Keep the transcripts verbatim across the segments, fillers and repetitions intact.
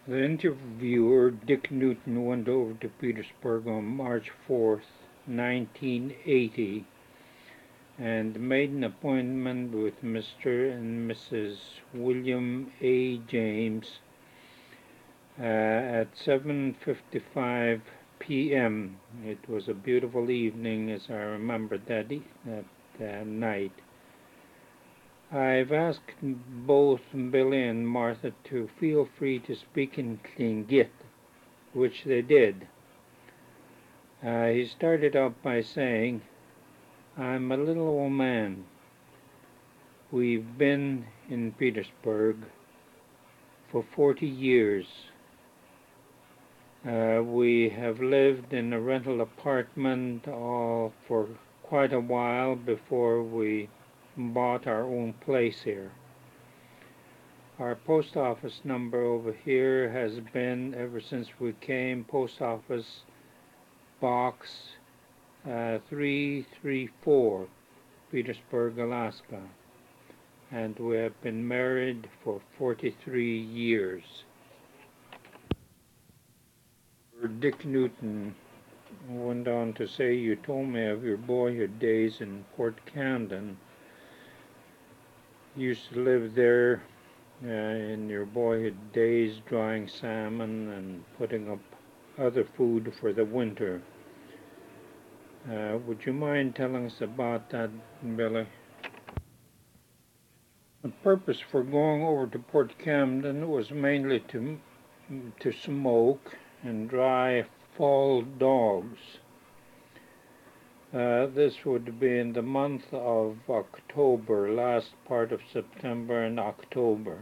The interviewer, Dick Newton, went over to Petersburg on March fourth, nineteen eighty, and made an appointment with Mister and Missus William A. James uh, at seven fifty-five p m It was a beautiful evening, as I remember that, e that uh, night. I've asked both Billy and Martha to feel free to speak in Tlingit, which they did. Uh, he started out by saying, "I'm a little old man. We've been in Petersburg for forty years. Uh, we have lived in a rental apartment all for quite a while before we bought our own place here. Our post office number over here has been, ever since we came, Post Office Box uh, three three four, Petersburg, Alaska, and we have been married for forty-three years." Dick Newton went on to say, "You told me of your boyhood days in Port Camden. You used to live there uh, in your boyhood days, drying salmon and putting up other food for the winter. Uh, would you mind telling us about that, Billy?" The purpose for going over to Port Camden was mainly to to smoke and dry fall dogs. Uh, this would be in the month of October, last part of September and October.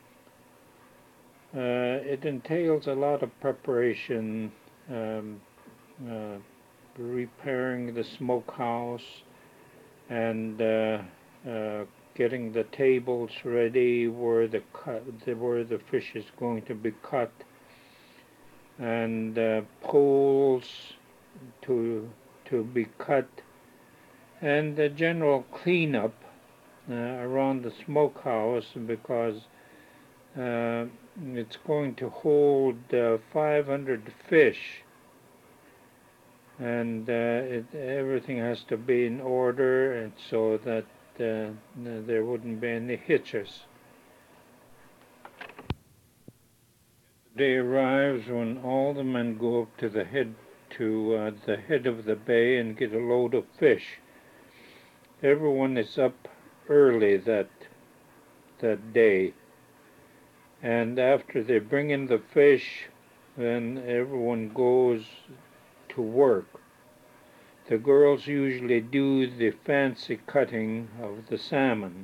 Uh, it entails a lot of preparation, um, uh, repairing the smokehouse and uh, uh, getting the tables ready where the cut, where the fish is going to be cut, and uh, poles to to be cut, and the general cleanup uh, around the smokehouse, because uh, it's going to hold uh, five hundred fish, and uh, it, everything has to be in order, and so that uh, there wouldn't be any hitches. The day arrives when all the men go up to the head to uh, the head of the bay and get a load of fish. Everyone is up early that that day, and after they bring in the fish, then everyone goes to work. The girls usually do the fancy cutting of the salmon.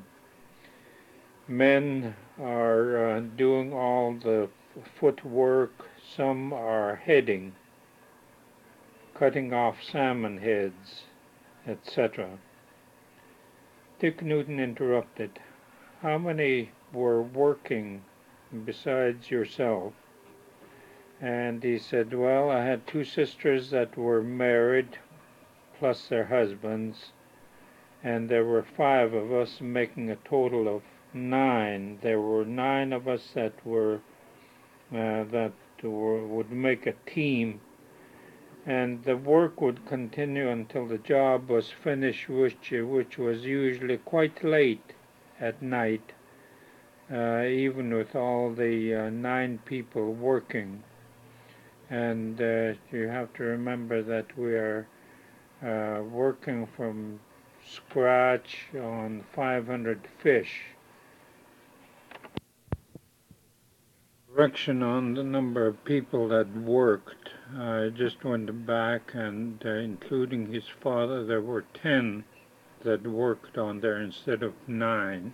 Men are uh, doing all the footwork. Some are heading, cutting off salmon heads, et cetera. Dick Newton interrupted. "How many were working besides yourself?" And he said, "Well, I had two sisters that were married, plus their husbands, and there were five of us, making a total of nine. There were nine of us that were uh, that were, would make a team, and the work would continue until the job was finished, which which was usually quite late at night, uh, even with all the uh, nine people working. And uh, you have to remember that we are uh, working from scratch on five hundred fish." Correction on the number of people that worked. I just went back, and uh, including his father, there were ten that worked on there instead of nine.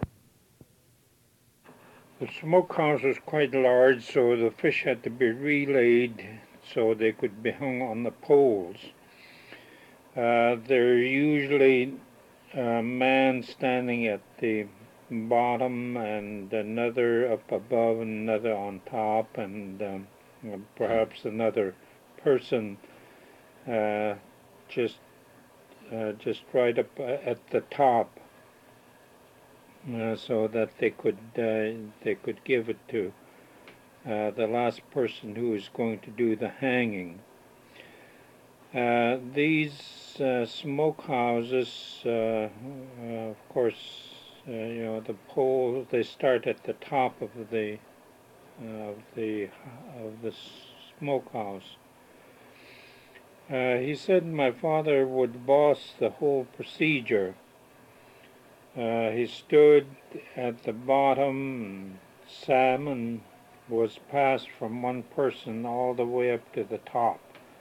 The smokehouse was quite large, so the fish had to be relayed so they could be hung on the poles. Uh, there are usually a man standing at the bottom and another up above and another on top, and um, perhaps another person uh, just uh, just right up at the top, uh, so that they could uh, they could give it to uh, the last person who is going to do the hanging. Uh, these uh, smokehouses, uh, uh, of course, uh, you know, the poles, they start at the top of the uh, of the of the smokehouse. Uh, he said my father would boss the whole procedure. Uh, he stood at the bottom, and salmon was passed from one person all the way up to the top.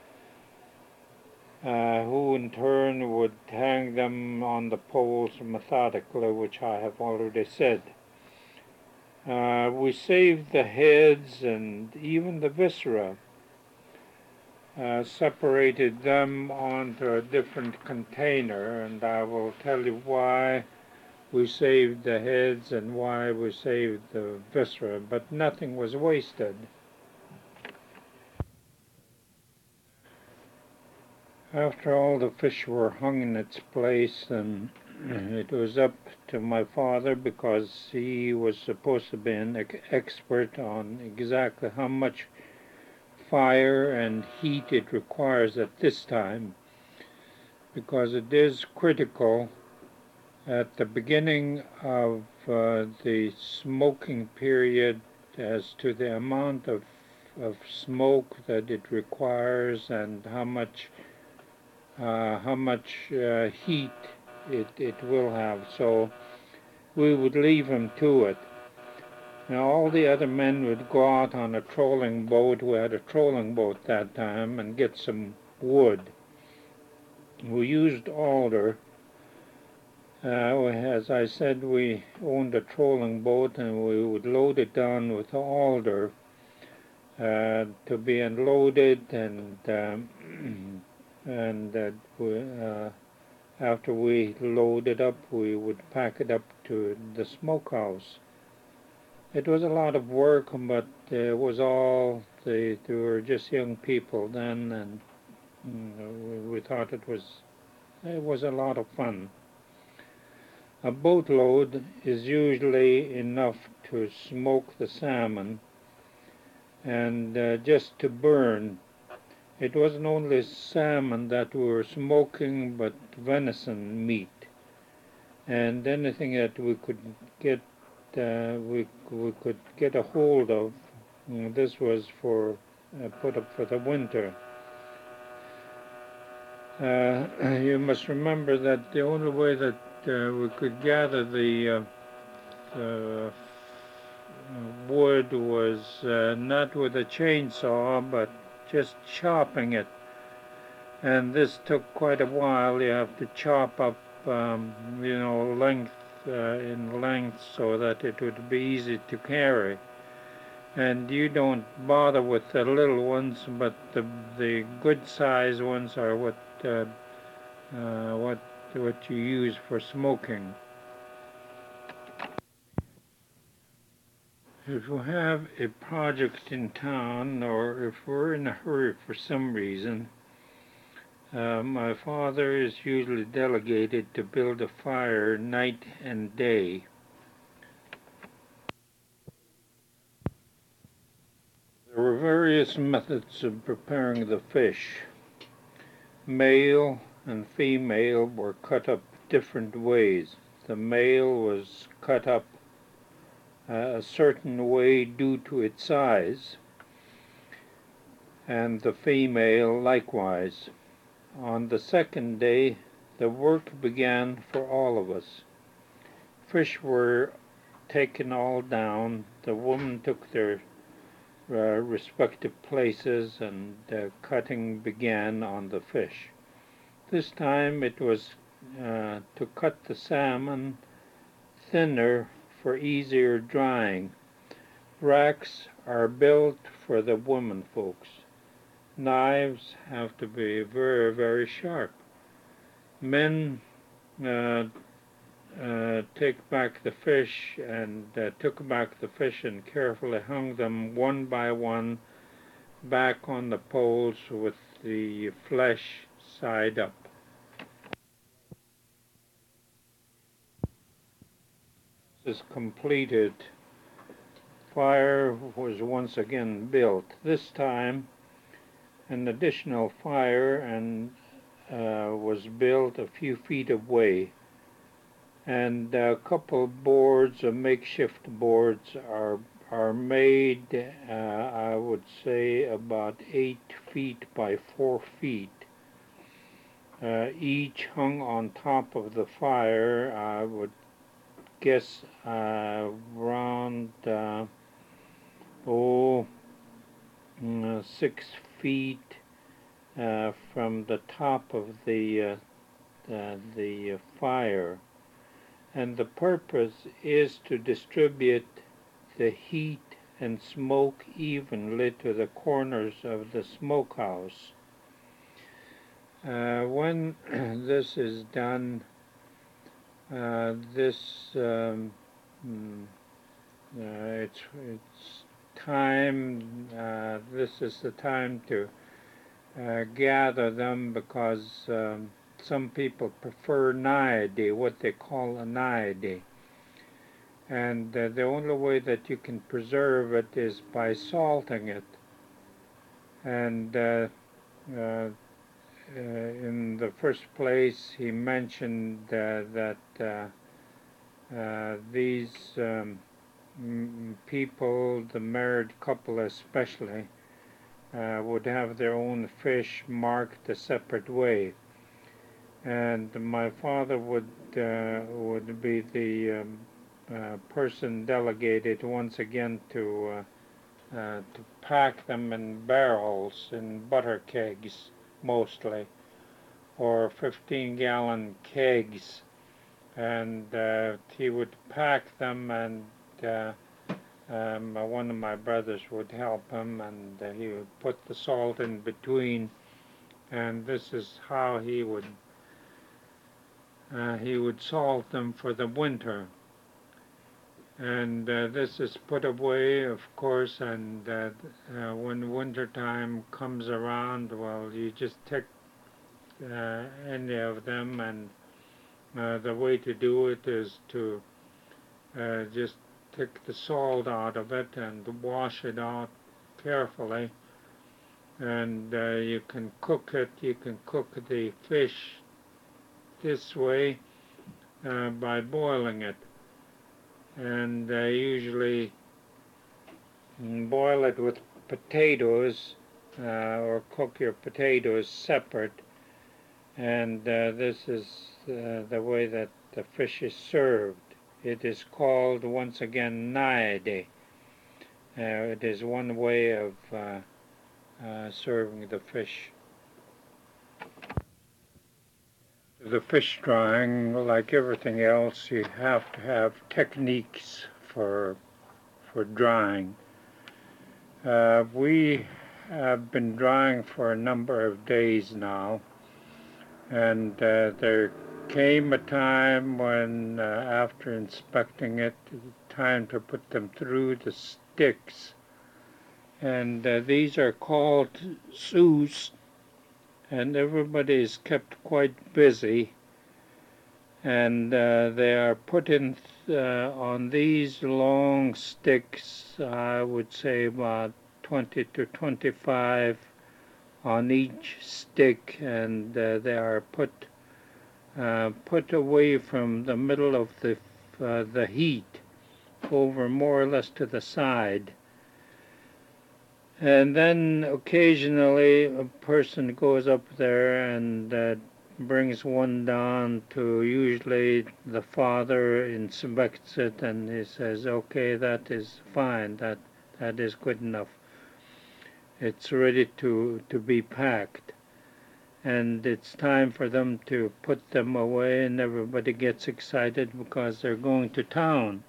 Uh, who in turn would hang them on the poles methodically, which I have already said. Uh, we saved the heads and even the viscera, uh, separated them onto a different container, and I will tell you why we saved the heads and why we saved the viscera, but nothing was wasted. After all the fish were hung in its place, and it was up to my father, because he was supposed to be an expert on exactly how much fire and heat it requires at this time, because it is critical at the beginning of uh, the smoking period as to the amount of, of smoke that it requires and how much uh, how much uh, heat it, it will have. So we would leave him to it. Now all the other men would go out on a trolling boat. We had a trolling boat that time, and get some wood. We used alder. Uh, as I said, we owned a trolling boat, and we would load it down with alder uh, to be unloaded, and um, and uh, we, uh, after we load it up, we would pack it up to the smokehouse. It was a lot of work, but it was all, they, they were just young people then, and you know, we, we thought it was, it was a lot of fun. A boatload is usually enough to smoke the salmon and uh, just to burn. It wasn't only salmon that we were smoking, but venison meat. And anything that we could get, uh, we, we could get a hold of. And this was for uh, put up for the winter. Uh, you must remember that the only way that uh, we could gather the uh, uh, wood was uh, not with a chainsaw, but just chopping it. And this took quite a while. You have to chop up, um, you know, length uh, in length so that it would be easy to carry. And you don't bother with the little ones, but the the good size ones are what uh, uh, what what you use for smoking. If we have a project in town, or if we're in a hurry for some reason, uh, my father is usually delegated to build a fire night and day. There were various methods of preparing the fish. Male and female were cut up different ways. The male was cut up uh, a certain way due to its size, and the female likewise. On the second day, the work began for all of us. Fish were taken all down. The women took their uh, respective places, and uh, cutting began on the fish. This time it was uh, to cut the salmon thinner for easier drying. Racks are built for the women folks. Knives have to be very, very sharp. Men uh, uh, take back the fish and uh, took back the fish and carefully hung them one by one back on the poles with the flesh side up. This is completed. fire was once again built. This time an additional fire and uh, was built a few feet away, and a couple boards, uh, makeshift boards, are are made, uh, I would say, about eight feet by four feet. Uh, each hung on top of the fire, I would guess uh, around uh, oh mm, six feet uh, from the top of the uh, uh, the fire, and the purpose is to distribute the heat and smoke evenly to the corners of the smokehouse. Uh, when this is done, uh, this um, mm, uh, it's it's time. Uh, this is the time to uh, gather them, because um, some people prefer naiade, what they call a naiade. And uh, the only way that you can preserve it is by salting it. And uh, uh, uh, in the first place, he mentioned uh, that uh, uh, these um, people, the married couple especially, uh, would have their own fish marked a separate way. And my father would uh, would be the um, uh, person delegated once again to uh, uh, to pack them in barrels, in butter kegs mostly, or fifteen gallon kegs, and uh, he would pack them, and uh, um, one of my brothers would help him, and uh, he would put the salt in between, and this is how he would uh, he would salt them for the winter. And uh, this is put away, of course, and uh, uh, when winter time comes around, well, you just take uh, any of them, and uh, the way to do it is to uh, just take the salt out of it and wash it out carefully, and uh, you can cook it. You can cook the fish this way uh, by boiling it, and uh, usually boil it with potatoes, uh, or cook your potatoes separate, and uh, this is uh, the way that the fish is served. It is called, once again, naiade. Uh, it is one way of uh, uh, serving the fish. The fish drying, like everything else, you have to have techniques for for drying. Uh, we have been drying for a number of days now, and uh, there came a time when, uh, after inspecting it, time to put them through the sticks, and uh, these are called sous, and everybody is kept quite busy, and uh, they are put in uh, on these long sticks, I would say about twenty to twenty-five on each stick, and uh, they are put uh, put away from the middle of the uh, the heat, over more or less to the side. And then occasionally a person goes up there and uh, brings one down to, usually the father inspects it, and he says, okay, that is fine, that that is good enough. It's ready to, to be packed. And it's time for them to put them away, and everybody gets excited because they're going to town.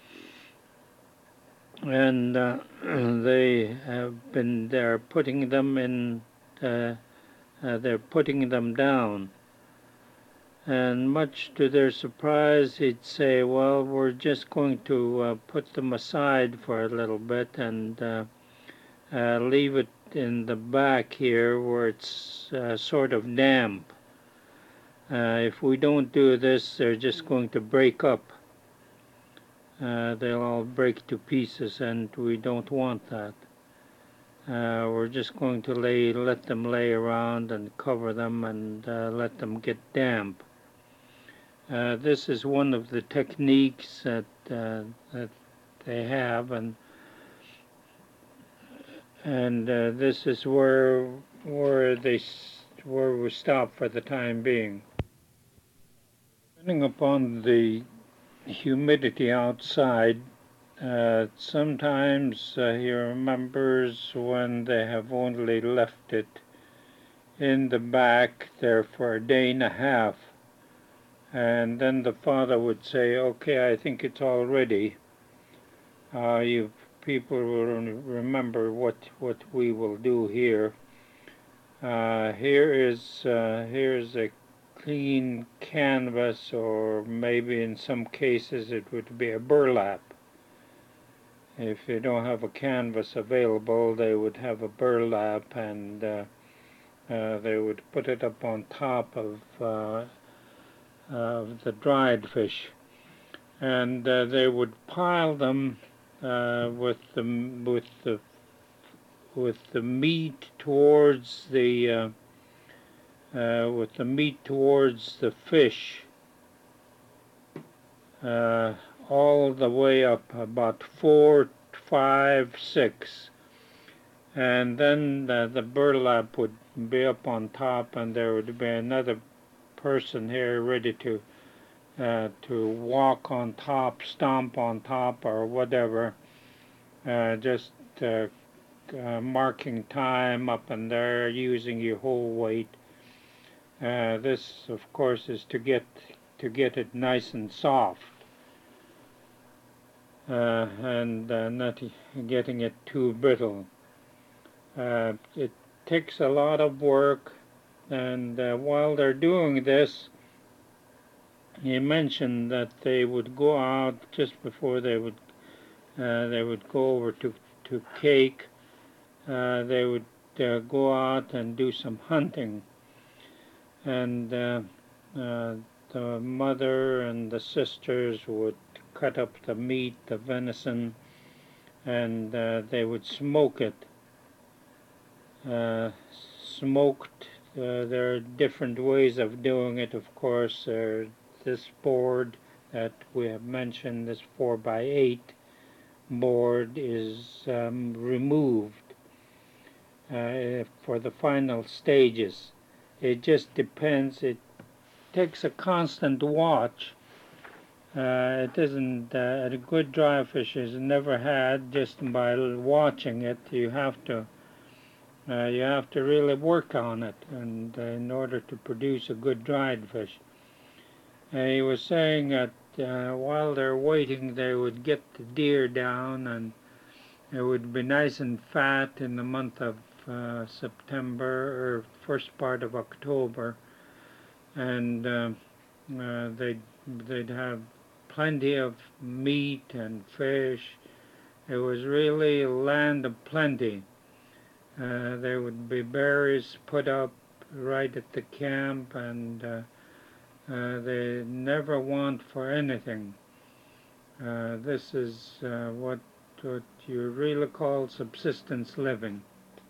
And uh, they have been, they're putting them in, uh, uh, they're putting them down. And much to their surprise, he'd say, well, we're just going to uh, put them aside for a little bit and uh, uh, leave it in the back here where it's uh, sort of damp. Uh, if we don't do this, they're just going to break up. uh, they'll all break to pieces, and we don't want that. Uh, we're just going to lay, let them lay around and cover them and uh, let them get damp. Uh, this is one of the techniques that uh, that they have, and and uh, this is where where they where we stop for the time being. Depending upon the humidity outside, uh, sometimes uh, he remembers when they have only left it in the back there for a day and a half, and then the father would say, "Okay, I think it's all ready. Uh, you people will remember what what we will do here. Uh, here is uh, here's a clean canvas, or maybe in some cases it would be a burlap. If you don't have a canvas available, they would have a burlap, and uh, uh, they would put it up on top of uh, of the dried fish, and uh, they would pile them uh, with the with the with the meat towards the uh, uh, with the meat towards the fish, uh, all the way up about four, five, six, and then the, the burlap would be up on top, and there would be another person here ready to uh, to walk on top, stomp on top, or whatever, uh, just uh, uh, marking time up and there, using your whole weight. Uh, this, of course, is to get to get it nice and soft, uh, and uh, not getting it too brittle. Uh, it takes a lot of work, and uh, while they're doing this, he mentioned that they would go out just before they would uh, they would go over to to Cake. Uh, they would uh, go out and do some hunting, and uh, uh, the mother and the sisters would cut up the meat, the venison, and uh, they would smoke it. Uh, smoked, uh, there are different ways of doing it, of course. Uh, this board that we have mentioned, this four by eight board, is um, removed uh, for the final stages. It just depends. It takes a constant watch. Uh, it isn't uh, a good dry fish is never had just by watching it. You have to uh, you have to really work on it, and uh, in order to produce a good dried fish. Uh, he was saying that uh, while they're waiting, they would get the deer down, and it would be nice and fat in the month of uh, September or first part of October, and uh, uh, they'd they'd have plenty of meat and fish. It was really a land of plenty. Uh, there would be berries put up right at the camp, and uh, uh, they never want for anything. Uh, this is uh, what what you really call subsistence living.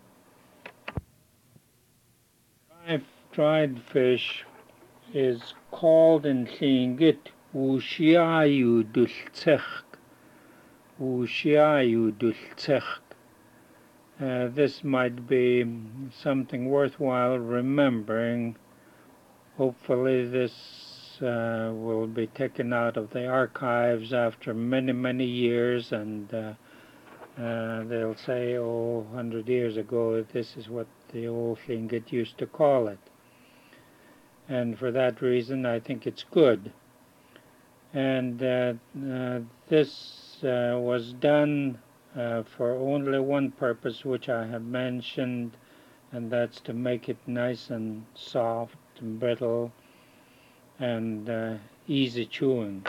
Dry, dried fish is called in Tlingit Ushiayu Dulcech. Ushiayu Dulcech. Uh, this might be something worthwhile remembering. Hopefully this uh, will be taken out of the archives after many, many years, and uh, uh, they'll say, oh, one hundred years ago, this is what the old Tlingit used to call it. And for that reason, I think it's good. And uh, uh, this uh, was done uh, for only one purpose, which I have mentioned, and that's to make it nice and soft and brittle and uh, easy chewing.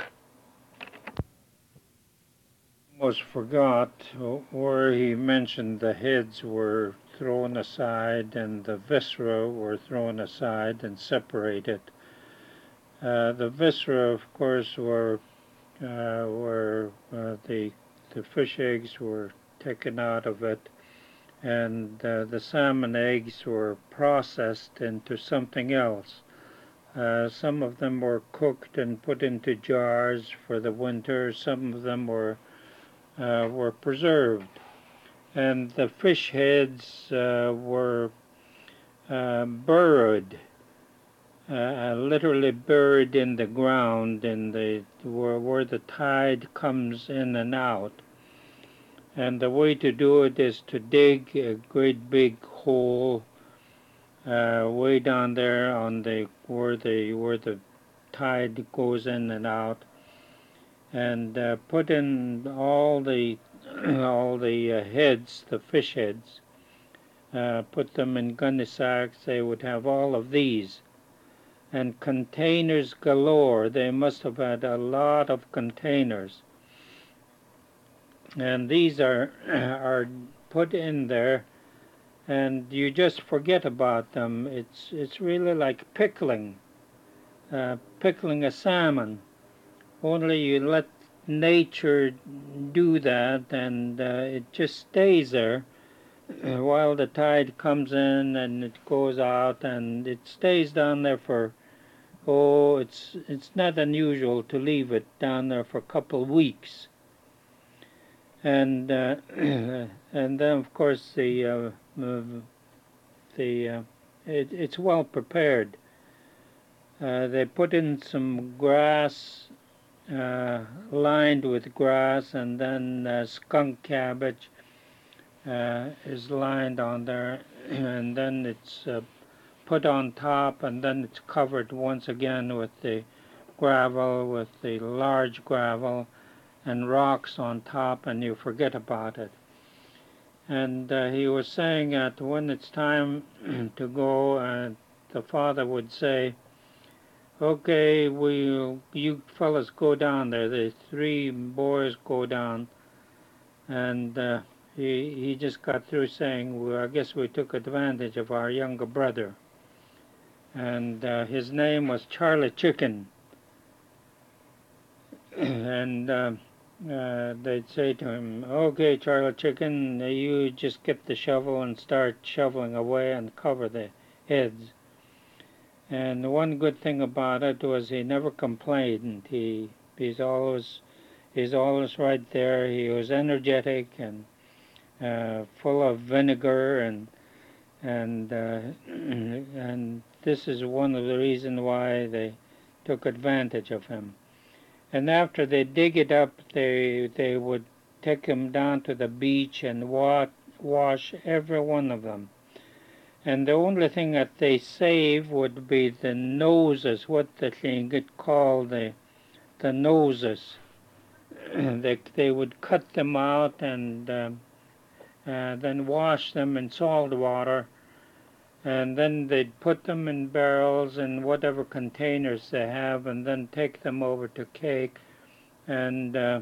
Almost forgot where he mentioned the heads were thrown aside and the viscera were thrown aside and separated. Uh, the viscera, of course, were uh, where uh, the the fish eggs were taken out of it, and uh, the salmon eggs were processed into something else. Uh, some of them were cooked and put into jars for the winter. Some of them were uh, were preserved, and the fish heads uh, were uh, buried, uh, literally buried in the ground, in the where, where the tide comes in and out. And the way to do it is to dig a great big hole uh, way down there on the where the where the tide goes in and out, and uh, put in all the all the uh, heads, the fish heads. Uh, put them in gunny sacks. They would have all of these, and containers galore. They must have had a lot of containers, and these are are put in there, and you just forget about them. It's it's really like pickling, uh, pickling a salmon. Only you let nature do that, and uh, it just stays there while the tide comes in and it goes out, and it stays down there for, oh, it's it's not unusual to leave it down there for a couple of weeks. And uh, and then of course the uh, the uh, it, it's well prepared. Uh, they put in some grass, uh, lined with grass, and then uh, skunk cabbage uh, is lined on there, and then it's uh, put on top, and then it's covered once again with the gravel, with the large gravel, and rocks on top, and you forget about it. And uh, he was saying that when it's time to go, uh, the father would say, okay, we, you fellas go down there. The three boys go down, and uh, he he just got through saying, well, I guess we took advantage of our younger brother, and uh, his name was Charlie Chicken, and uh, uh, they'd say to him, okay, Charlie Chicken, you just get the shovel and start shoveling away and cover the heads. And the one good thing about it was he never complained. He he's always he's always right there. He was energetic and uh, full of vinegar, and and uh, and this is one of the reasons why they took advantage of him. And after they dig it up, they they would take him down to the beach and wa wash every one of them. And the only thing that they save would be the noses, what the thing get called the the noses. they they would cut them out and uh, uh, then wash them in salt water, and then they'd put them in barrels in whatever containers they have, and then take them over to Cake. And uh,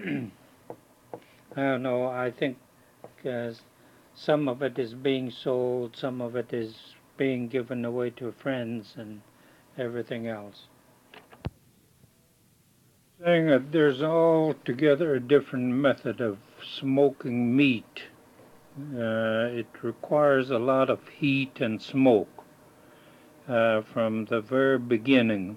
I don't know, I think uh, some of it is being sold, some of it is being given away to friends and everything else. Saying that there's altogether a different method of smoking meat. Uh, it requires a lot of heat and smoke uh, from the very beginning.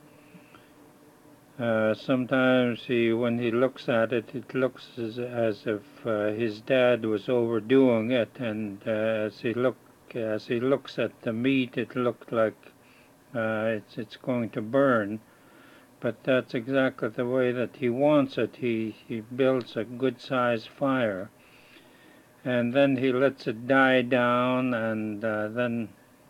Uh, sometimes he, when he looks at it, it looks as, as if uh, his dad was overdoing it, and uh, as he look as he looks at the meat, it looked like uh, it's it's going to burn. But that's exactly the way that he wants it. He he builds a good-sized fire, and then he lets it die down, and uh, then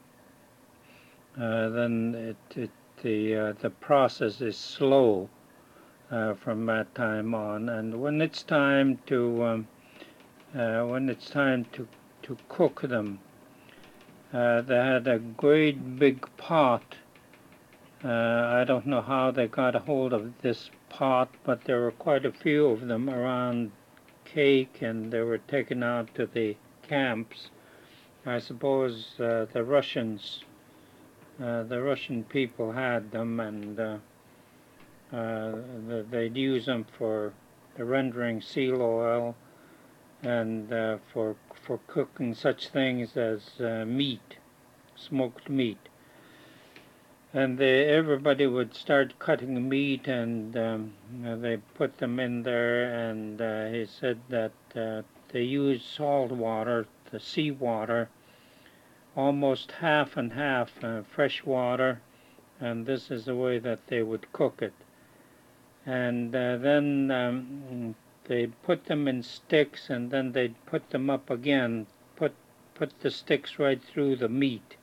uh, then it, it the uh, the process is slow. Uh, from that time on, and when it's time to um, uh, when it's time to to cook them, uh, they had a great big pot. Uh, I don't know how they got a hold of this pot, but there were quite a few of them around Cake, and they were taken out to the camps. I suppose uh, the Russians, uh, the Russian people had them, and uh, Uh, they'd use them for rendering seal oil and uh, for for cooking such things as uh, meat, smoked meat. And they, everybody would start cutting meat, and um, they put them in there. And uh, he said that uh, they used salt water, the sea water, almost half and half, uh, fresh water, and this is the way that they would cook it. And uh, then um, they put them in sticks, and then they'd put them up again, put put the sticks right through the meat,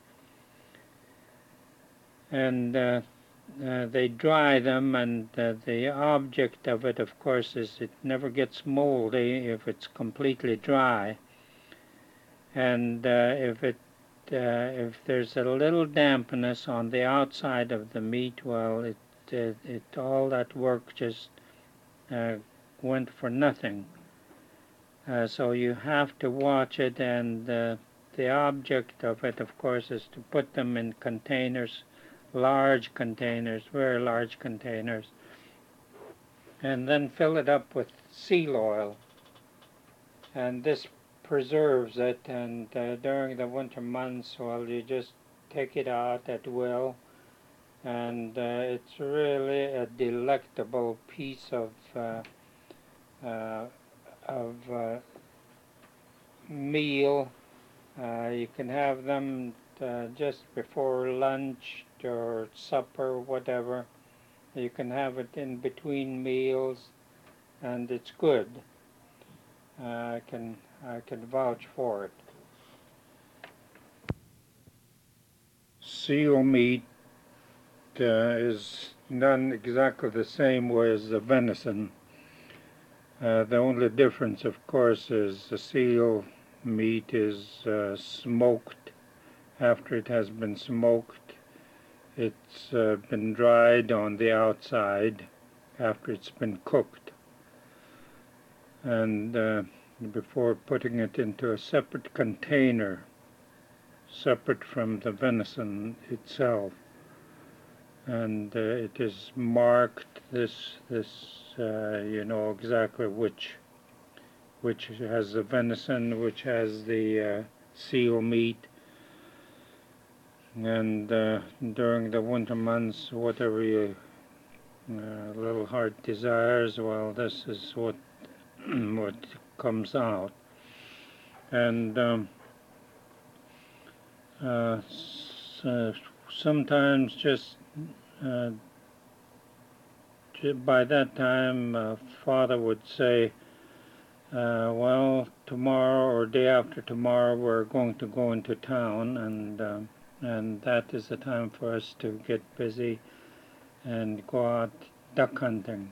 and uh, uh, they dry them. And uh, the object of it, of course, is it never gets moldy if it's completely dry, and uh, if it uh, if there's a little dampness on the outside of the meat, well, it it, it all that work just uh, went for nothing. Uh, so you have to watch it, and uh, the object of it, of course, is to put them in containers, large containers, very large containers, and then fill it up with seal oil. And this preserves it, and uh, during the winter months, well, you just take it out at will, and uh, it's really a delectable piece of uh, uh, of uh, meal. Uh, you can have them uh, just before lunch or supper, whatever. You can have it in between meals, and it's good. Uh, I can I can vouch for it. Seal meat uh, is done exactly the same way as the venison. Uh, the only difference, of course, is the seal meat is uh, smoked. After it has been smoked, it's uh, been dried on the outside after it's been cooked, and uh, before putting it into a separate container, separate from the venison itself. And uh, it is marked this this uh, you know exactly which which has the venison, which has the uh, seal meat. And uh, during the winter months, whatever your uh, little heart desires, well, this is what what comes out. And um, uh, so sometimes just uh, by that time, uh, Father would say, uh, well, tomorrow or day after tomorrow, we're going to go into town, and um, and that is the time for us to get busy and go out duck hunting.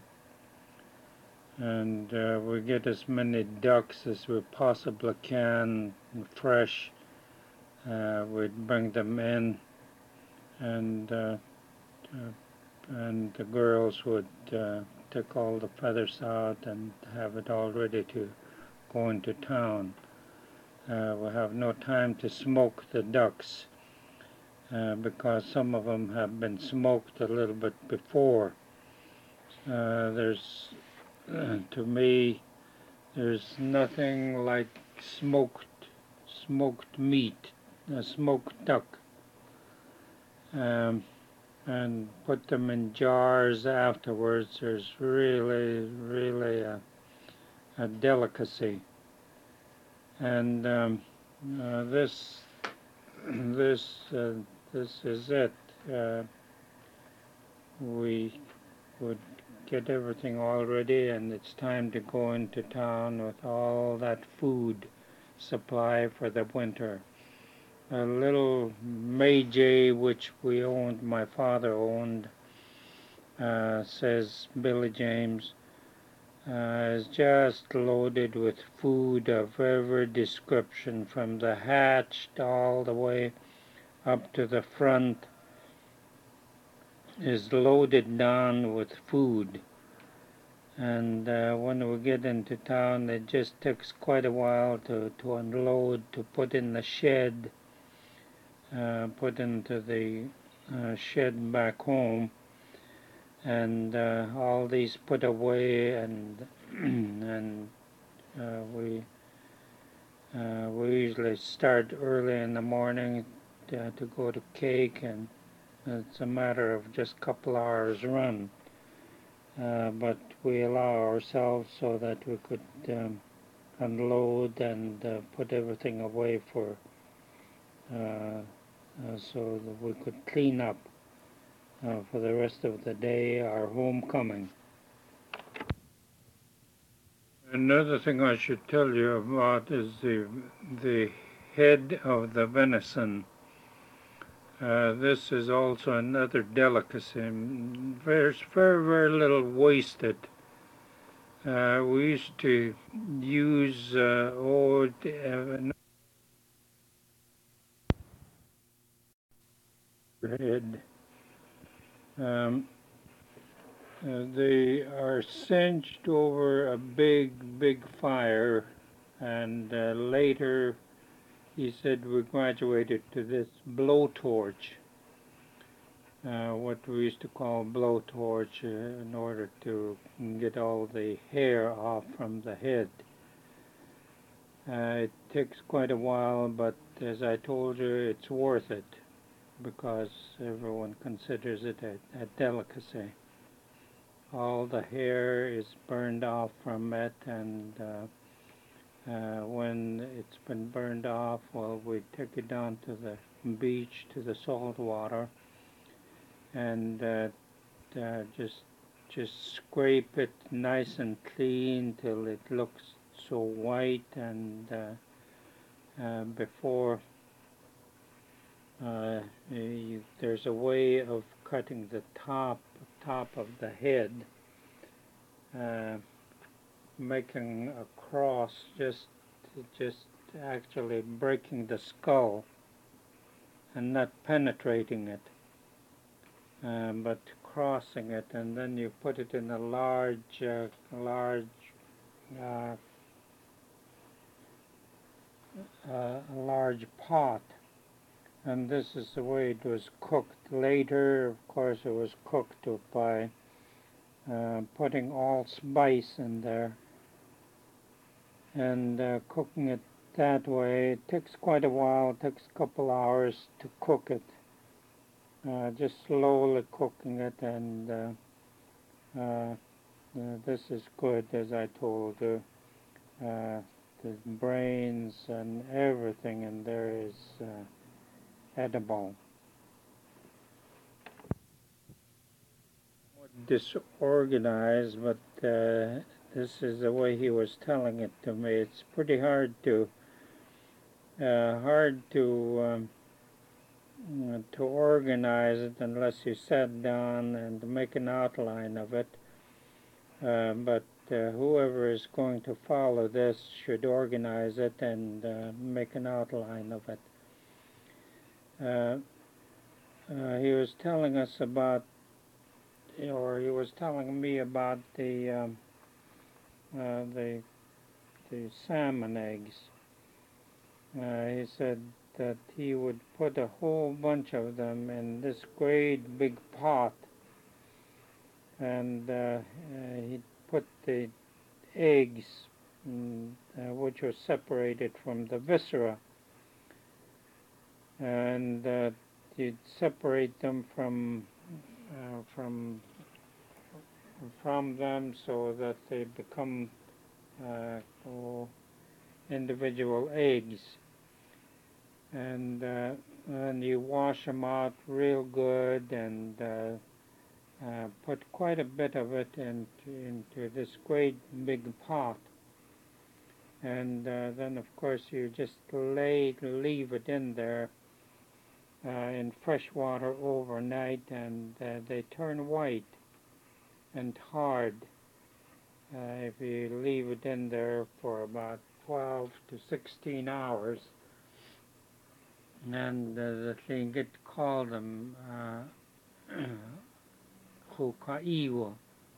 And uh, we get as many ducks as we possibly can, fresh. Uh, we'd bring them in, and uh, uh, and the girls would uh, take all the feathers out and have it all ready to go into town. Uh, we have no time to smoke the ducks uh, because some of them have been smoked a little bit before. Uh, there's, uh, to me, there's nothing like smoked smoked meat, a smoked duck, um, and put them in jars afterwards. There's really, really a, a delicacy. And um, uh, this, this, uh, this is it. Uh, we would get everything all ready, and it's time to go into town with all that food supply for the winter. A little May-Jay, which we owned, my father owned, uh, says Billy James, uh, is just loaded with food of every description, from the hatch all the way up to the front is loaded down with food. And uh, when we get into town, it just takes quite a while to, to unload, to put in the shed, uh, put into the uh, shed back home. and uh, all these put away, and and uh, we uh, we usually start early in the morning to, to go to cake, and it's a matter of just a couple hours run. Uh, but we allow ourselves so that we could um, unload and uh, put everything away for uh, uh, so that we could clean up uh, for the rest of the day, our homecoming. Another thing I should tell you about is the the head of the venison. Uh, this is also another delicacy. There's very, very little wasted. Uh, we used to use uh, old uh, head. Um, uh, they are singed over a big, big fire, and uh, later he said we graduated to this blowtorch. Uh, what we used to call blowtorch, uh, in order to get all the hair off from the head. Uh, it takes quite a while, but as I told you, it's worth it because everyone considers it a, a delicacy. All the hair is burned off from it, and uh, uh, when it's been burned off, well, we take it down to the beach, to the salt water, and uh, uh, just just scrape it nice and clean till it looks so white, and uh, uh, before uh, you, there's a way of cutting the top top of the head, uh, making a cross, just just actually breaking the skull and not penetrating it, um, but crossing it, and then you put it in a large uh, large uh, uh, a large pot, and this is the way it was cooked. Later, of course, it was cooked by uh, putting all spice in there and uh, cooking it that way. It takes quite a while. It takes a couple hours to cook it. Uh, just slowly cooking it, and uh, uh, uh, this is good, as I told you. Uh, the brains and everything in there is uh, edible. Disorganized, but uh, this is the way he was telling it to me. It's pretty hard to uh, hard to um, to organize it unless you sat down and make an outline of it. Uh, but uh, whoever is going to follow this should organize it and uh, make an outline of it. Uh, uh, he was telling us about, or he was telling me about the um, uh, the the salmon eggs. Uh, he said that he would put a whole bunch of them in this great big pot, and uh, uh, he'd put the eggs, mm, uh, which were separated from the viscera, and uh, you'd separate them from uh, from from them so that they become uh, oh, individual eggs, and uh, and you wash them out real good, and uh, uh, put quite a bit of it into, into this great big pot. And uh, then, of course, you just lay, leave it in there uh, in fresh water overnight, and uh, they turn white and hard uh, if you leave it in there for about twelve to sixteen hours. And uh, they get called them uh, hukaiwa.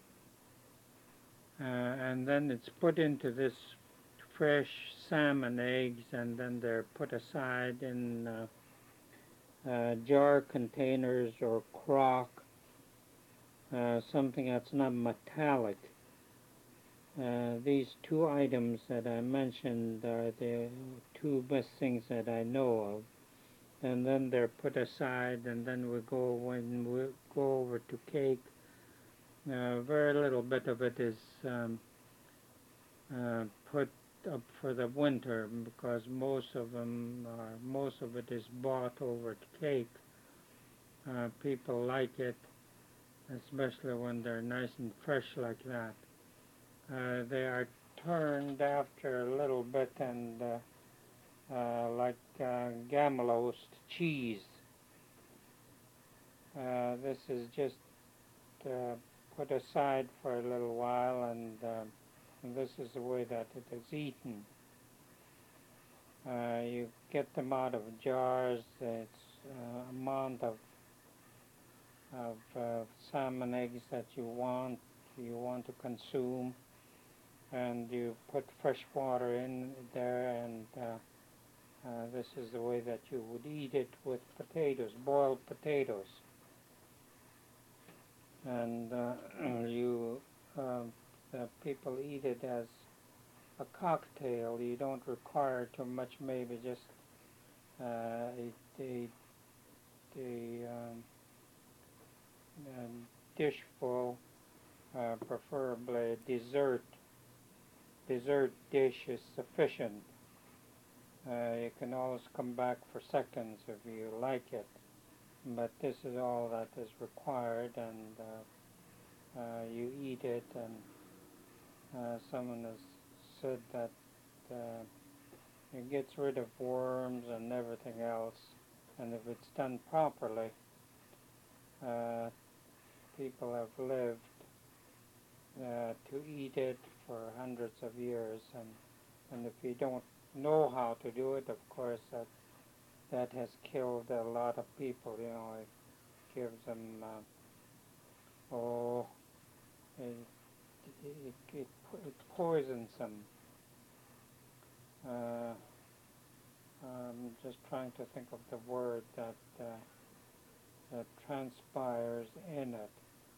Uh, and then it's put into this fresh salmon eggs, and then they're put aside in uh, uh, jar containers or crock, uh, something that's not metallic. Uh, these two items that I mentioned are the two best things that I know of. And then they're put aside, and then we go when we go over to cake. Uh, very little bit of it is um, uh, put up for the winter because most of them, are, most of it is bought over to cake. Uh, people like it, especially when they're nice and fresh like that. Uh, they are turned after a little bit and uh, uh, like uh, Gammelost cheese. Uh, this is just uh, put aside for a little while, and, uh, and this is the way that it is eaten. Uh, you get them out of jars. It's uh, amount of of uh, salmon eggs that you want you want to consume, and you put fresh water in there, and uh, uh, this is the way that you would eat it with potatoes, boiled potatoes. And uh, you uh, the people eat it as a cocktail. You don't require too much, maybe just uh, a, a, a um, um, dish full, uh, preferably dessert. Dessert dish is sufficient. Uh, you can always come back for seconds if you like it, but this is all that is required, and uh, uh, you eat it. And uh, someone has said that uh, it gets rid of worms and everything else, and if it's done properly, uh, people have lived uh, to eat it for hundreds of years, and and if you don't know how to do it, of course that that has killed a lot of people. You know, it gives them uh, oh, it, it, it, it poisons them. Uh, I'm just trying to think of the word that uh, that transpires in it.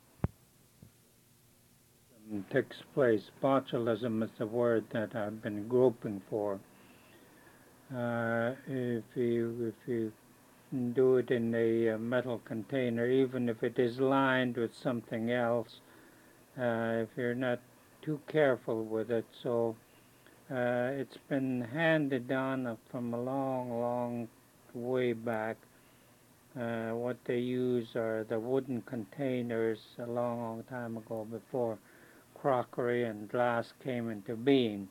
It takes place. Botulism is the word that I've been groping for. Uh, if you if you do it in a uh, metal container, even if it is lined with something else, uh, if you're not too careful with it. So uh, it's been handed down from a long, long way back. Uh, what they use are the wooden containers a long, long time ago, before crockery and glass came into being.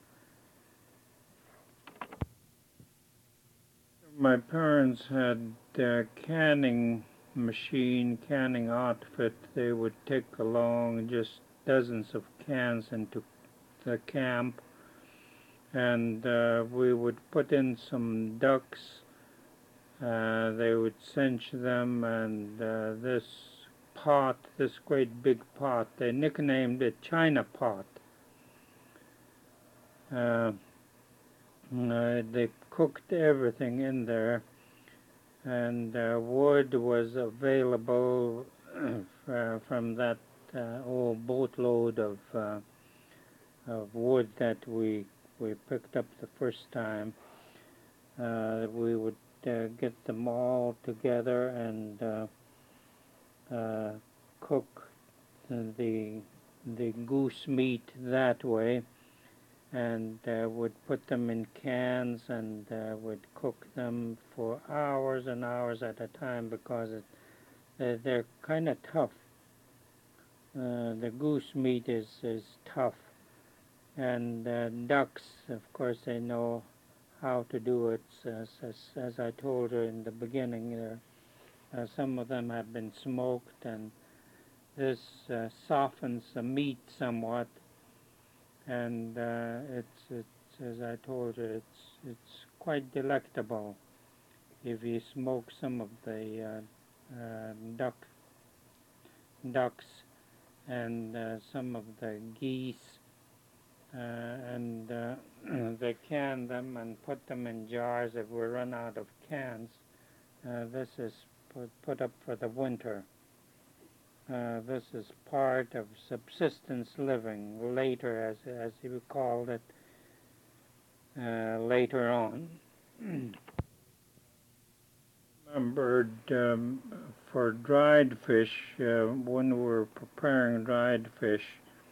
My parents had a canning machine, canning outfit. They would take along just dozens of cans into the camp, and uh, we would put in some ducks. Uh, they would cinch them, and uh, this pot, this great big pot, they nicknamed it China Pot. Uh, uh, they cooked everything in there, and uh, wood was available uh, from that uh, old boatload of uh, of wood that we we picked up the first time. Uh, we would uh, get them all together and uh, uh, cook the the goose meat that way, and uh, would put them in cans, and uh, would cook them for hours and hours at a time, because it, uh, they're kind of tough. Uh, the goose meat is, is tough, and uh, ducks, of course, they know how to do it. As, as, as I told her in the beginning, uh, uh, some of them have been smoked, and this uh, softens the meat somewhat, and uh, it's, it's, as I told her, it's, it's quite delectable if you smoke some of the uh, uh, duck, ducks and uh, some of the geese, uh, and uh, they can them and put them in jars if we run out of cans. Uh, this is put, put up for the winter. Uh, this is part of subsistence living later, as, as you called it, uh, later on. Remembered um, for dried fish, uh, when we were preparing dried fish,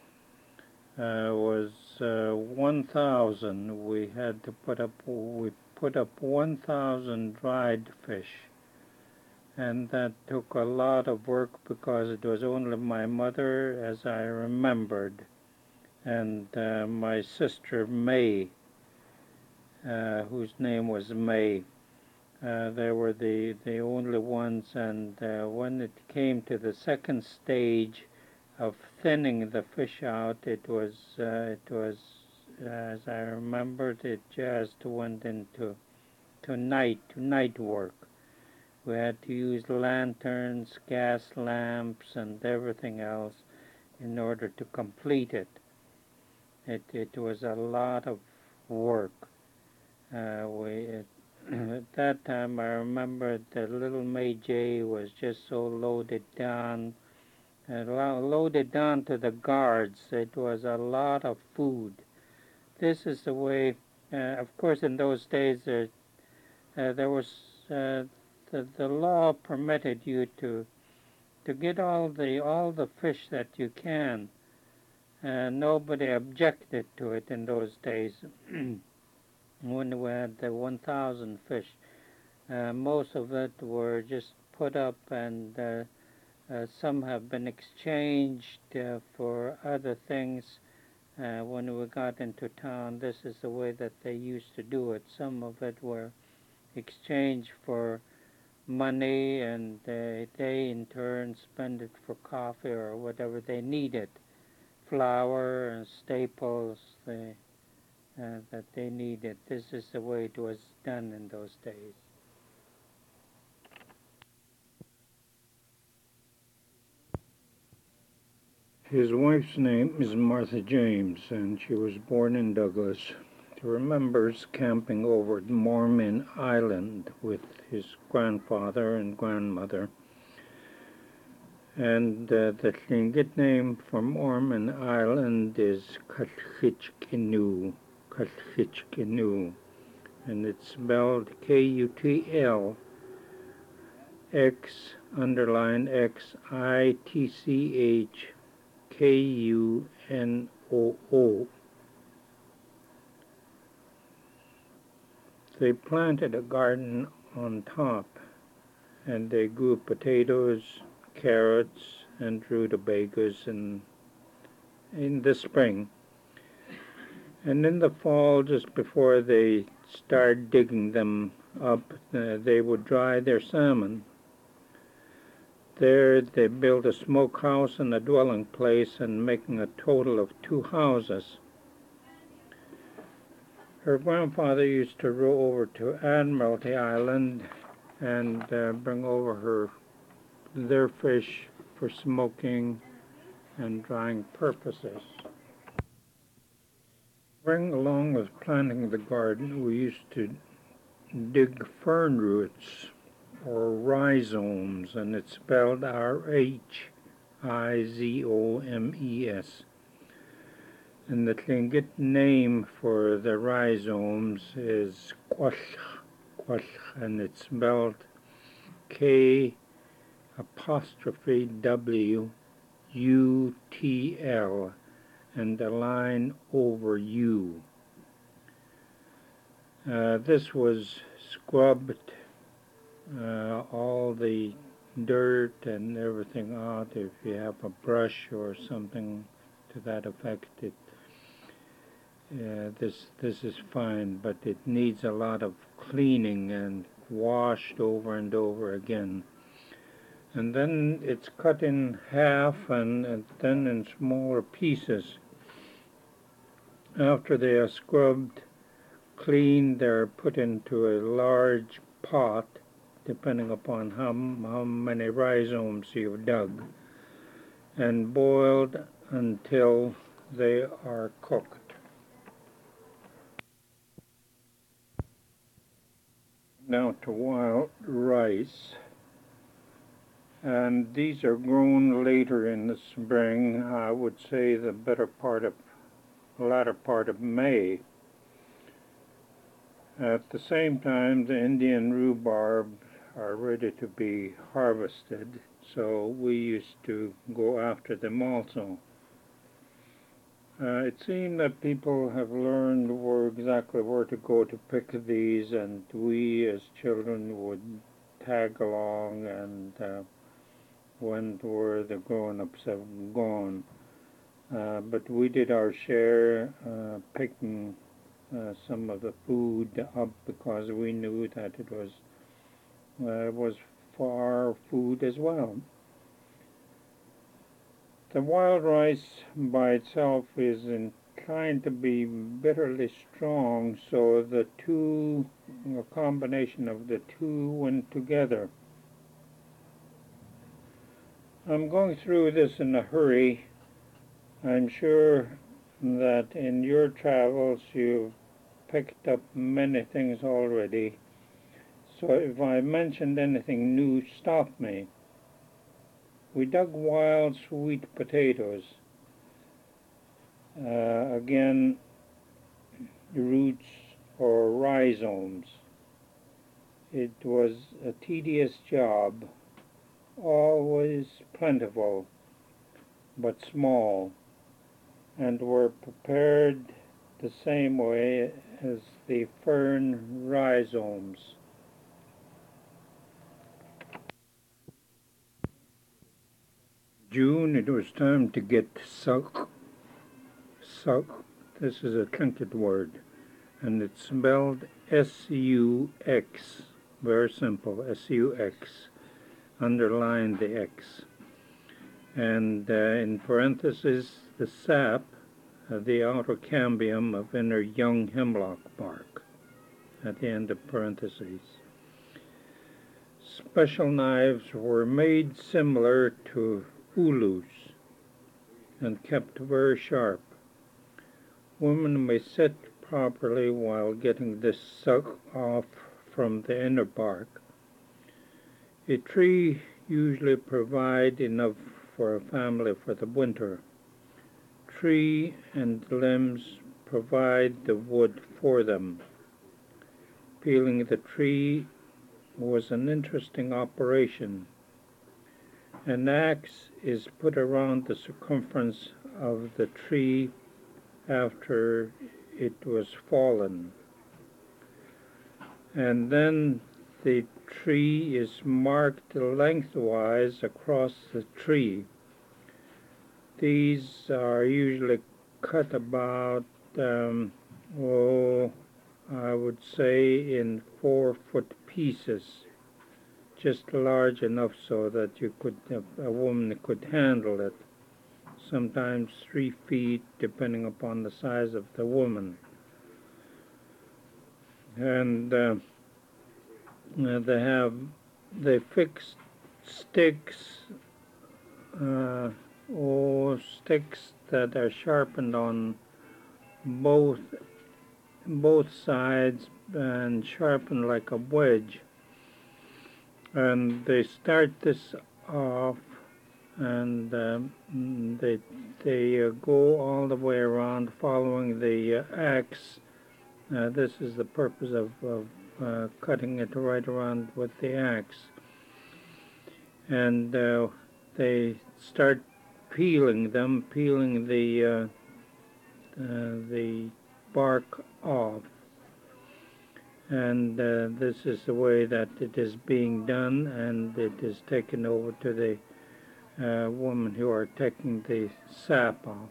uh, was uh, one thousand. We had to put up, we put up one thousand dried fish. And that took a lot of work because it was only my mother, as I remembered, and uh, my sister May, uh, whose name was May. Uh, they were the, the only ones, and uh, when it came to the second stage of thinning the fish out, it was, uh, it was, uh, as I remembered, it just went into to night, to night work. We had to use lanterns, gas lamps, and everything else in order to complete it. It, it was a lot of work. Uh, we, it, at that time, I remember that little May J was just so loaded down, uh, loaded down to the guards. It was a lot of food. This is the way, uh, of course, in those days, there, uh, there was, uh, the, the law permitted you to, to get all the, all the fish that you can. Uh, nobody objected to it in those days when we had the one thousand fish. Uh, most of it were just put up, and uh, uh, some have been exchanged uh, for other things. Uh, when we got into town, this is the way that they used to do it. Some of it were exchanged for money, and uh, they in turn spend it for coffee or whatever they needed, flour and staples they, uh, that they needed. This is the way it was done in those days. His wife's name is Martha James, and she was born in Douglas. He remembers camping over at Mormon Island with his grandfather and grandmother. And uh, the Tlingit name for Mormon Island is Kutchichkenu, Kutchichkenu, and it's spelled K U T L X underline X I T C H K U N O O. They planted a garden on top, and they grew potatoes, carrots, and rutabagas in, in the spring. And in the fall, just before they start digging them up, uh, they would dry their salmon. There they built a smokehouse and a dwelling place, and making a total of two houses. Her grandfather used to row over to Admiralty Island and uh, bring over her their fish for smoking and drying purposes. Bring along with planting the garden, we used to dig fern roots or rhizomes, and it's spelled R H I Z O M E S. And the Tlingit name for the rhizomes is quash, quash, and it's spelled K apostrophe W U T L, and the line over U. Uh, this was scrubbed, uh, all the dirt and everything out. If you have a brush or something to that effect, it uh, this this is fine, but it needs a lot of cleaning and washed over and over again. And then it's cut in half and, and then in smaller pieces. After they are scrubbed clean, they're put into a large pot, depending upon how, how many rhizomes you've dug, and boiled until they are cooked. Now to wild rice. and these are grown later in the spring. I would say the better part of, latter part of May. At the same time, the Indian rhubarb are ready to be harvested, so we used to go after them also. Uh, it seemed that people have learned where exactly where to go to pick these, and we as children would tag along and uh, went where the grown-ups have gone. Uh, but we did our share uh, picking uh, some of the food up because we knew that it was uh, was for our food as well. The wild rice by itself is inclined to be bitterly strong, so the two, a combination of the two went together. I'm going through this in a hurry. I'm sure that in your travels you've picked up many things already, so if I mentioned anything new, stop me. We dug wild sweet potatoes. Uh, again, roots or rhizomes. It was a tedious job, always plentiful, but small, and were prepared the same way as the fern rhizomes. June, it was time to get suck. Suck, this is a trinket word, and it's spelled S U X, very simple, S U X, underline the X. And uh, in parentheses, the sap, uh, the outer cambium of inner young hemlock bark, at the end of parentheses. Special knives were made similar to ulus and kept very sharp. Women may sit properly while getting this suck off from the inner bark. A tree usually provides enough for a family for the winter. Tree and limbs provide the wood for them. Peeling the tree was an interesting operation. An axe is put around the circumference of the tree after it was fallen, and then the tree is marked lengthwise across the tree. These are usually cut about, um, oh, I would say in four foot pieces, just large enough so that you could, a woman could handle it. Sometimes three feet, depending upon the size of the woman. And uh, they have, they fix sticks, uh, or sticks that are sharpened on both both sides and sharpened like a wedge. And they start this off, and um, they they uh, go all the way around following the uh, axe. Uh, this is the purpose of, of uh, cutting it right around with the axe. And uh, they start peeling them, peeling the uh, uh, the bark off. And uh, this is the way that it is being done, and it is taken over to the uh, women who are taking the sap off.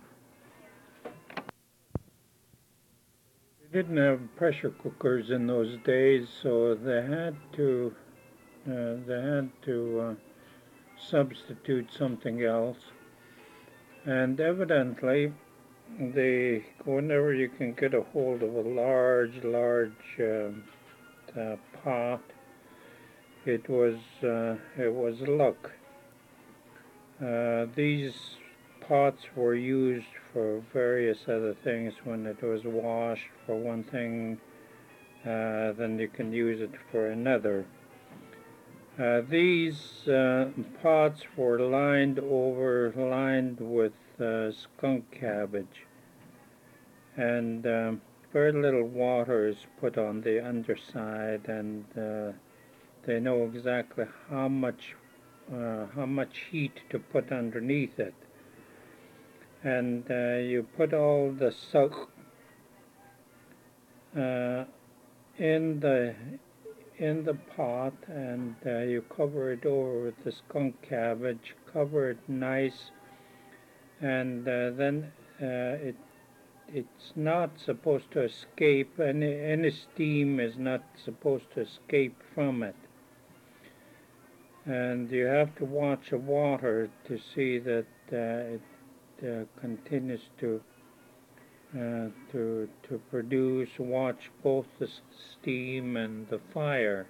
They didn't have pressure cookers in those days, so they had to uh, they had to uh, substitute something else. And evidently, they whenever you can get a hold of a large, large uh, uh, pot, it was uh, it was luck. Uh, these pots were used for various other things. When it was washed for one thing, uh, then you can use it for another. Uh, these uh, pots were lined over, lined with uh, skunk cabbage, and um, very little water is put on the underside, and uh, they know exactly how much uh, how much heat to put underneath it. And uh, you put all the suck uh, in the in the pot, and uh, you cover it over with the skunk cabbage, cover it nice, and uh, then uh, it it's not supposed to escape. Any any steam is not supposed to escape from it, and you have to watch the water to see that uh, it uh, continues to uh, to to produce. Watch both the steam and the fire.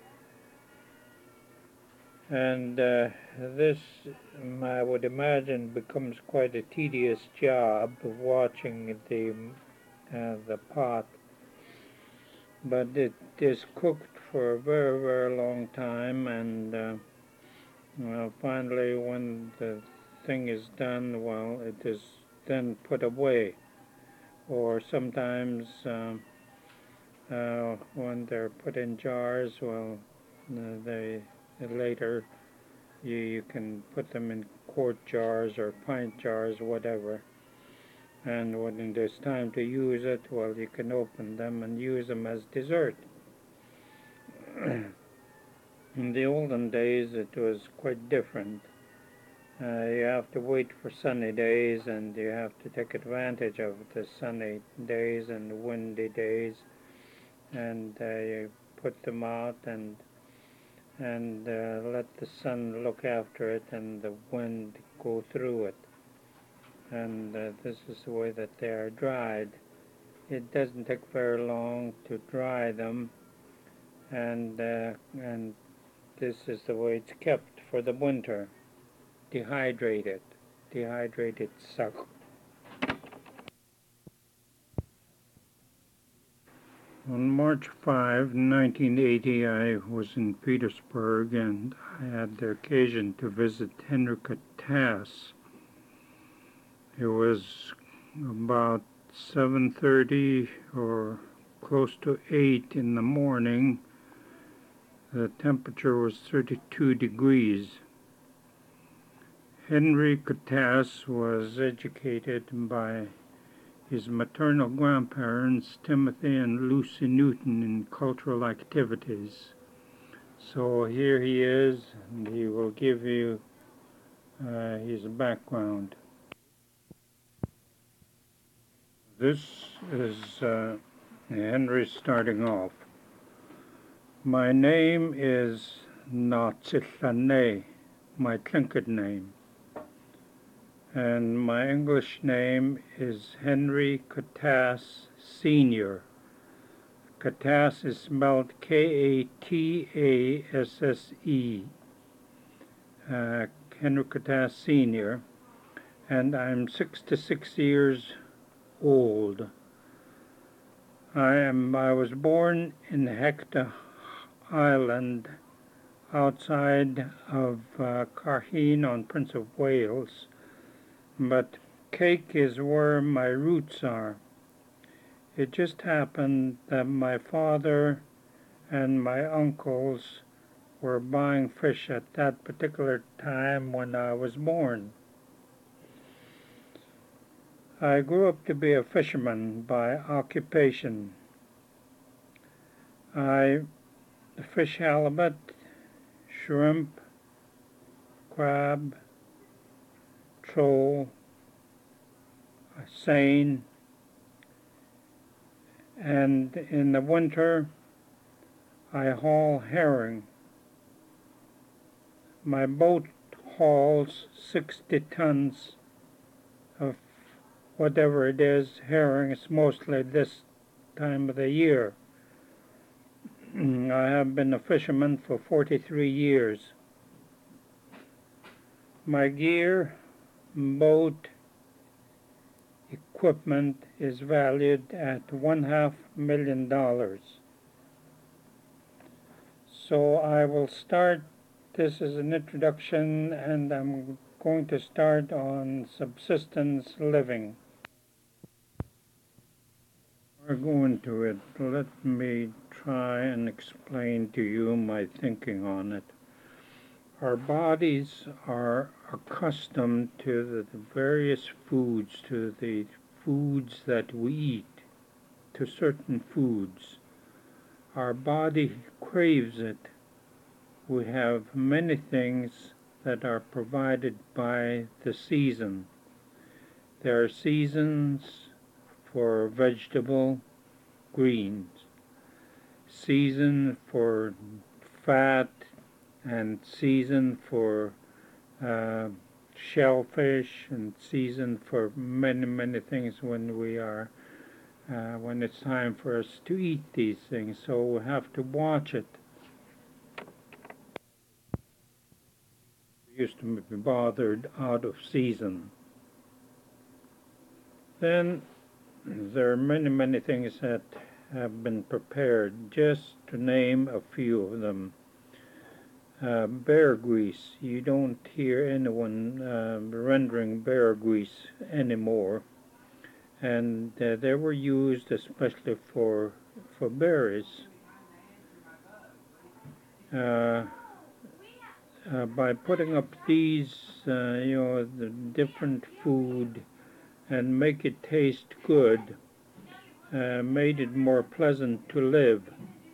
And uh, this, um, I would imagine, becomes quite a tedious job of watching the uh, the pot. But it is cooked for a very, very long time, and uh, well, finally, when the thing is done, well, it is then put away. Or sometimes, um, uh, when they're put in jars, well, uh, they later You, you can put them in quart jars or pint jars, whatever. And when it is time to use it, well, you can open them and use them as dessert. In the olden days, it was quite different. Uh, you have to wait for sunny days, and you have to take advantage of the sunny days and windy days, and uh, you put them out and and uh, let the sun look after it and the wind go through it. And uh, this is the way that they are dried. It doesn't take very long to dry them, and uh, and this is the way it's kept for the winter. Dehydrated, dehydrated suck. On March fifth, nineteen eighty, I was in Petersburg, and I had the occasion to visit Henrika Tass. It was about seven thirty or close to eight in the morning. The temperature was thirty-two degrees. Henrika Tass was educated by his maternal grandparents, Timothy and Lucy Newton, in cultural activities. So here he is, and he will give you uh, his background. This is uh, Henry starting off. My name is Natsitane, my Tlingit name. And my English name is Henry Katass Senior Katass is spelled K A T A S S E. Uh, Henry Katass Senior And I'm sixty-six years old. I am. I was born in Hector Island, outside of uh, Carheen on Prince of Wales, but Cake is where my roots are. It just happened that my father and my uncles were buying fish at that particular time when I was born. I grew up to be a fisherman by occupation. I fish halibut, shrimp, crab, troll, seine, and in the winter I haul herring. My boat hauls sixty tons of whatever it is, herring. It's mostly this time of the year. I have been a fisherman for forty-three years. My gear, boat, equipment is valued at one half million dollars. So I will start this is an introduction, and I'm going to start on subsistence living. Before I go into it, let me try and explain to you my thinking on it. Our bodies are accustomed to the various foods, to the foods that we eat, to certain foods. Our body craves it. We have many things that are provided by the season. There are seasons for vegetable greens, season for fat, and season for uh, shellfish, and season for many, many things when we are, uh, when it's time for us to eat these things. So we have to watch it. We used to be bothered out of season. Then there are many, many things that have been prepared, just to name a few of them. Uh, bear grease. You don't hear anyone uh, rendering bear grease anymore, and uh, they were used especially for for berries. Uh, uh, by putting up these, uh, you know, the different food and make it taste good, uh, made it more pleasant to live.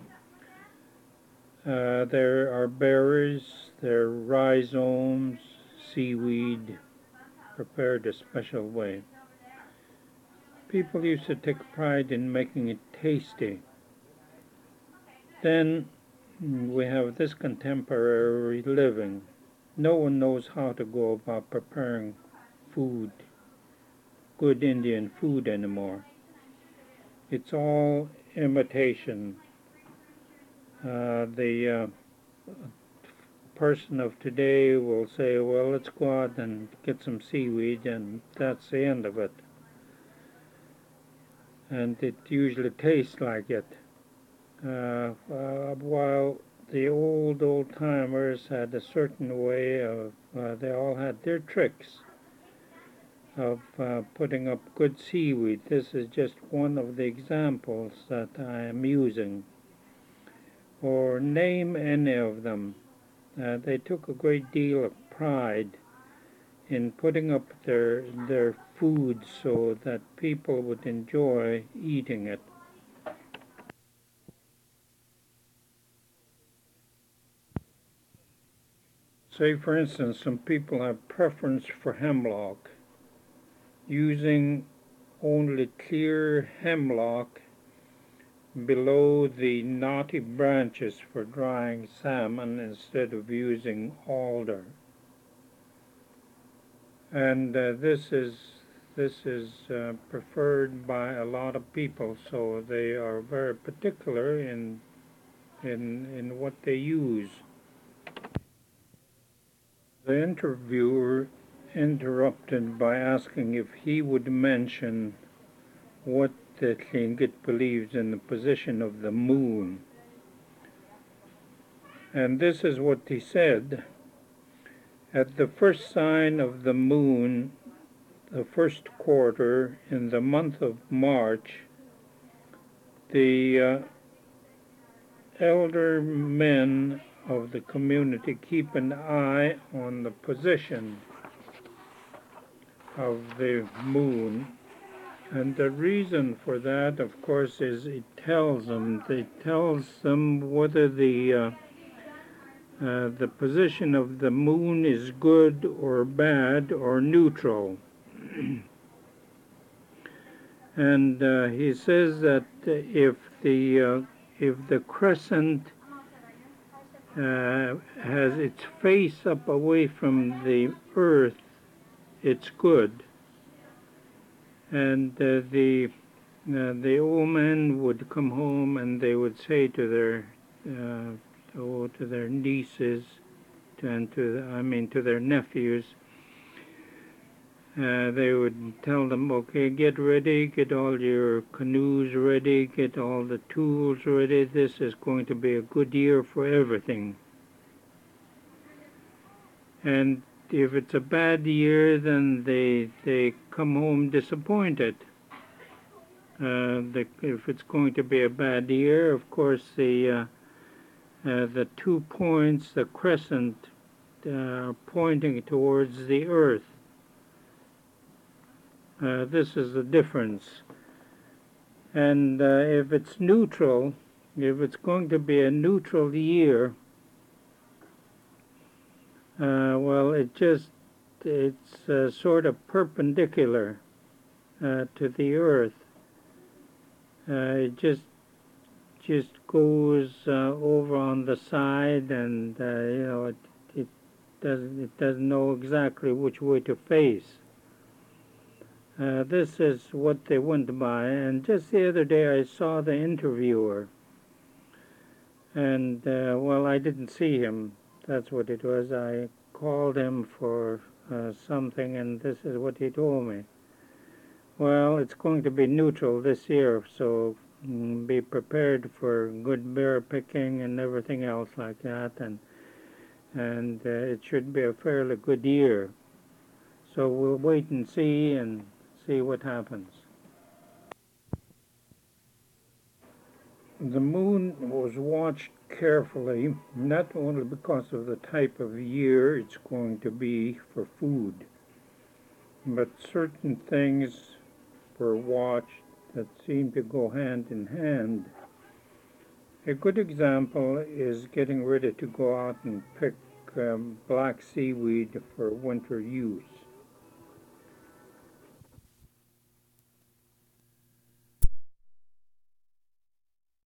Uh, there are berries, there are rhizomes, seaweed, prepared a special way. People used to take pride in making it tasty. Then we have this contemporary living. No one knows how to go about preparing food, good Indian food anymore. It's all imitation. Uh, the uh, person of today will say, well, let's go out and get some seaweed, and that's the end of it. And it usually tastes like it. Uh, uh, while the old old timers had a certain way of, uh, they all had their tricks of uh, putting up good seaweed. This is just one of the examples that I am using. Or name any of them. Uh, they took a great deal of pride in putting up their their food so that people would enjoy eating it. Say, for instance, some people have preference for hemlock, using only clear hemlock below the knotty branches for drying salmon instead of using alder. And uh, this is this is uh, preferred by a lot of people, so they are very particular in in in what they use. The interviewer interrupted by asking if he would mention what the Tlingit believes in the position of the moon. And this is what he said. At the first sign of the moon, the first quarter in the month of March, the uh, elder men of the community keep an eye on the position of the moon. And the reason for that, of course, is it tells them, it tells them whether the uh, uh, the position of the moon is good or bad or neutral. And uh, he says that if the uh, if the crescent uh, has its face up away from the earth, it's good. And uh, the uh, the old men would come home and they would say to their uh, oh, to their nieces and to the, I mean to their nephews. Uh, they would tell them, okay, get ready, get all your canoes ready, get all the tools ready. This is going to be a good year for everything. And if it's a bad year, then they they come home disappointed. Uh, the, if it's going to be a bad year, of course, the uh, uh, the two points, the crescent, uh, pointing towards the earth. Uh, this is the difference. And uh, if it's neutral, if it's going to be a neutral year, uh, well, it just it's uh, sort of perpendicular uh, to the earth. Uh, it just just goes uh, over on the side, and uh, you know it it doesn't it doesn't know exactly which way to face. Uh, this is what they went by, and just the other day I saw the interviewer, and uh, well, I didn't see him. That's what it was. I called him for uh, something, and this is what he told me. Well, it's going to be neutral this year, so mm, be prepared for good bear picking and everything else like that, and and uh, it should be a fairly good year. So we'll wait and see and see what happens. The moon was watched carefully, not only because of the type of year it's going to be for food, but certain things were watched that seem to go hand in hand. A good example is getting ready to go out and pick um, black seaweed for winter use.